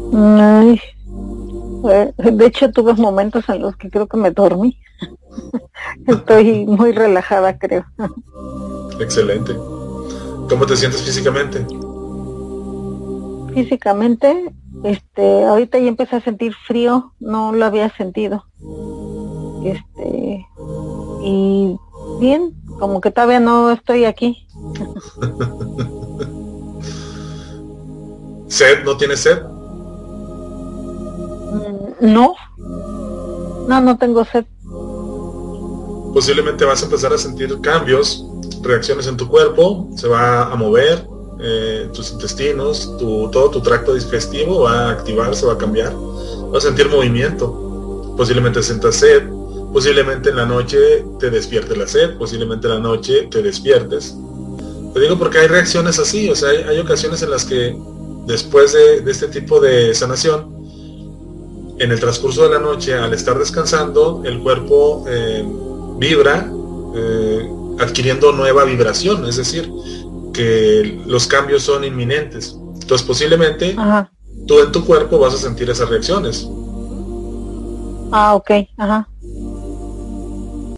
Ay, de hecho tuve momentos en los que creo que me dormí. Estoy muy relajada, creo. Excelente. ¿Cómo te sientes físicamente? Físicamente, ahorita ya empecé a sentir frío, no lo había sentido. Este, y bien, como que todavía no estoy aquí. ¿Sed? ¿No tienes sed? No, no tengo sed. Posiblemente vas a empezar a sentir cambios, reacciones en tu cuerpo, se va a mover tus intestinos, todo tu tracto digestivo va a activarse, va a cambiar, vas a sentir movimiento, posiblemente sientas sed, posiblemente en la noche te despierte la sed, posiblemente en la noche te despiertes. Te digo porque hay reacciones así, o sea, hay ocasiones en las que después de este tipo de sanación, en el transcurso de la noche, al estar descansando, el cuerpo vibra adquiriendo nueva vibración, es decir, que los cambios son inminentes. Entonces posiblemente Ajá. tú en tu cuerpo vas a sentir esas reacciones. Ah, ok. Ajá.